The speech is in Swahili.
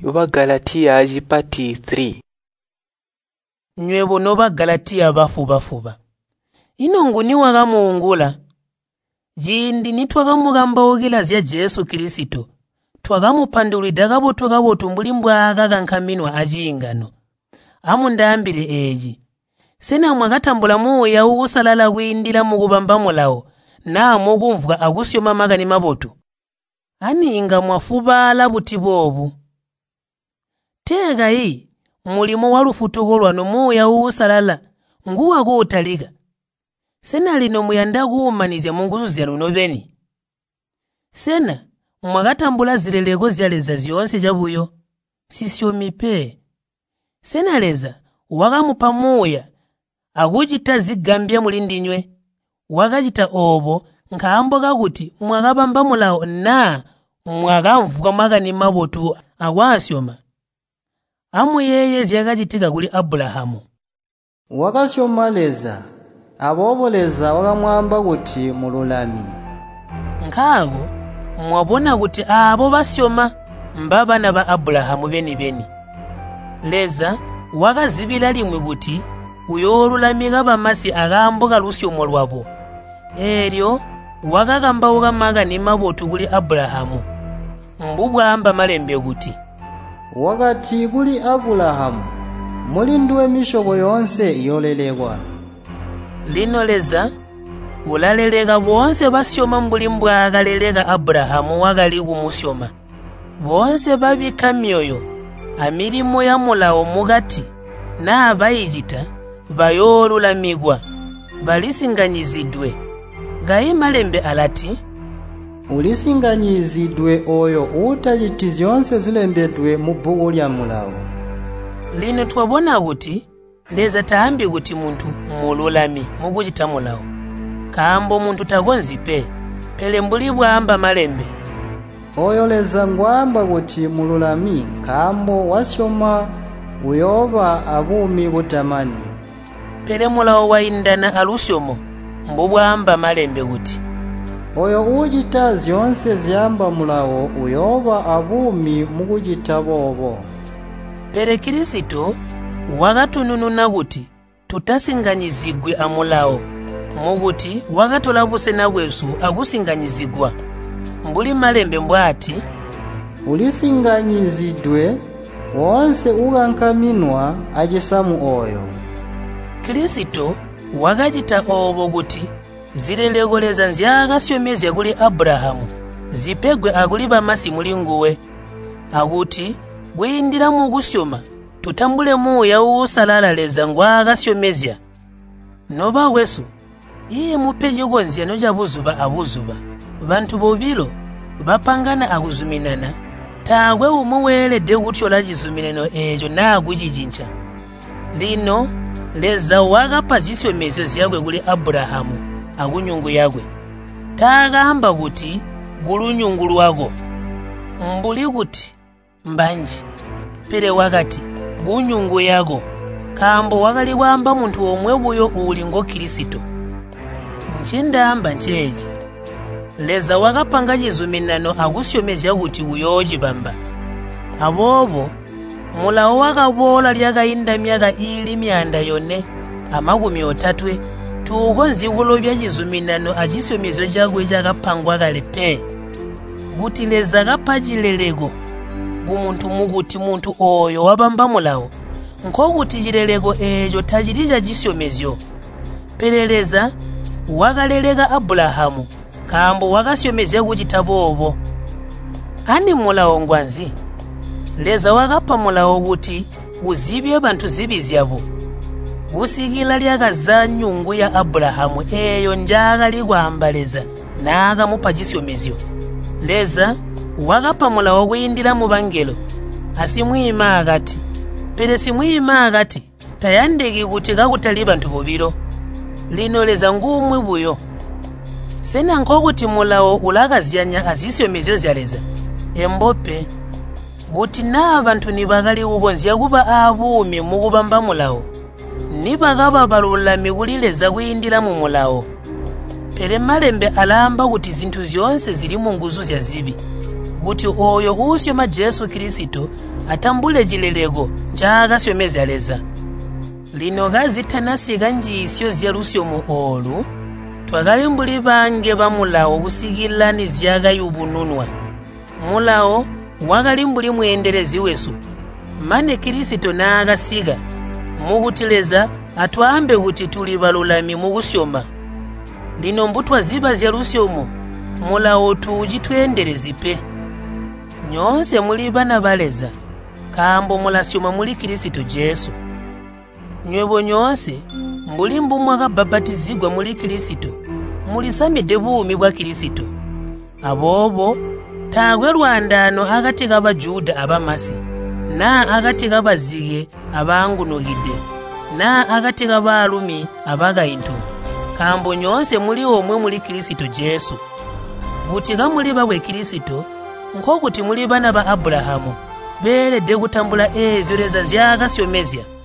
Galatiya chipati 3. Nywe bono Galatiya bafuba. Ino nguni wakamuungula. Jindi nitwakamugamba okila zya Yesu Kristo. Twakamupandulida kabotu mbuli mbwaka kankaminwa ajingano. Amundambire eji. Sena mwakatambula muya ukusalala kuindira mukubamba mulawo. Na mukumvuka akusyoma makani mabotu. Aninga mwafubala buti bobu. Tega hii, mulimo walufutuko lwano muya ukusalala, nguwa kuutalika. Sena lino muyanda kuumanizya munguzu luno beni. Sena, mwakatambula zileleko zyaleza zionse jabuyo, sisyomipe. Sena leza, wakamupa muya, akuchita zigambya mulindinywe, wakachita obo, nkaamboka kuti mwakabamba mulawo na mwakamvuka makani mabotu akwasyoma. Amuyeye zyakachitika kuli Abrahamu. Wakasyomaleza, aboboleza wakamwamba kuti mululami. Nkako, mwabona kuti abo basyoma mbabana ba Abrahamu beni. Leza, wakazibila limwe kuti uyolulamika bamasi akamboka lusyomo lwabo. Eryo, wakakambauka makani mabotu kuli Abrahamu. Mbubwamba malembe kuti wakati kuli Abulahamu mulindu w'emishobo yonse yolelekwa. Lino leza ulaleleka bonse basyoma mbuli mbwakaleleka Abrahamu wakali kumusyoma. Bonse babika myoyo amilimo ya mulawo mukati na abayijita bayolulamikwa balisinganyizidwe. Gayi malembe alati ulisinganyizidwe oyo utachiti zyonse zilembedwe mu bhuku lya mulawo. Lino twabona kuti leza taambi kuti muntu mululami mukuchita mulawo. Kambo muntu takonzipe pele mbuli bwamba malembe. Oyo leza ngwamba kuti mululami kambo wasyoma uyoba abumi butamani. Pele mulawo waindana alusyomo mbubwamba malembe kuti oyo uchita zyonse zyamba mulawo uyoba abumi mukuchita bobo. Pele Kristo wakatunununa kuti tutasinganyizigwe amulawo mukuti wakatola busena bwesu akusinganyizigwa. Mbuli malembe mbwati ulisinganyizidwe wonse ukankaminwa achisamu oyo. Kristo wakachita obo kuti zilelekoleza nzyakasyomezya kuli Abrahamu zipegwe akuli bamasi mulinguwe akuti kuyindira mukusyoma tutambule muya ukusalala leza ngwakasyomezya. Noba wesu iye mupeje konzyano jabuzuba abuzuba bantu bobilo bapangana akuzuminana taagwe umuwelede kutyola chizuminano ejo nakuchichincha. Lino leza wakapa zisyomezyo zyakwe kuli Abrahamu akunyungu yakwe taakamba kuti kulunyungu lwako mbuli kuti mbanji pele wakati kunyungu yako kambo wakali kwamba muntu omwe buyo uli ngo Kristo. Nchindamba ncheji leza wakapanga chizuminano akusyomezya kuti uyochipamba. Abobo mulawo wakabola lyakayinda myaka ili myanda yone amakumi otatwe tukonzikulo bya chizuminano achisyomezyo chakwe chakapangwa kalepe kuti leza kapachileleko kumuntu mukuti muntu oyo wapamba mulawo nkokuti chileleko echo tachili chachisyomezyo. Peleleza wakaleleka Abrahamu kambo wakasyomezya kuchita bobo. Ani mulawo ngwanzi leza wakapa mulawo kuti uzibye bantu zibi zyabo. Kusikila lyakaza nyungu ya Abrahamu eyo njakali kwambaleza nakamupa chisyomezyo. Leza wakapa mulawo kuyindira mu bangelo asimwima akati pele simwima akati tayandiki kuti kakutali bantu bobilo. Lino leza ngumwi buyo sena nkokuti mulawo ulakazyanya azisyomezyo zyaleza embope kuti na bantu nibakali kukonzya kuba abumi mukubamba mulawo nibakaba balulami kulileza kuyindira mu mulawo. Pele malembe alamba kuti zinthu zyonse zili mu nguzu zya zibi kuti oyo usyoma Yesu Kristo atambule chileleko chakasyomezaleza. Lino kazitanasika njisyo zya lusyomo olu twakali mbuli bange bamulawo kusikilani zyakayubununwa. Mulawo wakali mbuli mwenderezi wesu mane Kristo nakasika mukutileza atwambe kuti tuli balulami mukusyoma. Lino mbutwa ziba zya lusyomo mulawo tuchitwenderezi pe. Nyonse muli bana baleza kambo mulasyoma muli Kristo Yesu. Nywebo nyonse mbuli mbumwa kababatizigwa muli Kristo mulisamide buumi bwa Kristo. Abobo tagwe lwandano akati k'Abajuda abamasi na akati k'abazige abangunukide na akati k'Abalumi abakayintu. Kambo nyonse muli omwe muli Kristo Yesu. Kuti kamuli babwe Kristo nko kuti muli bana ba Abulahamu beeredde kutambula ezo leza zyakasyomezya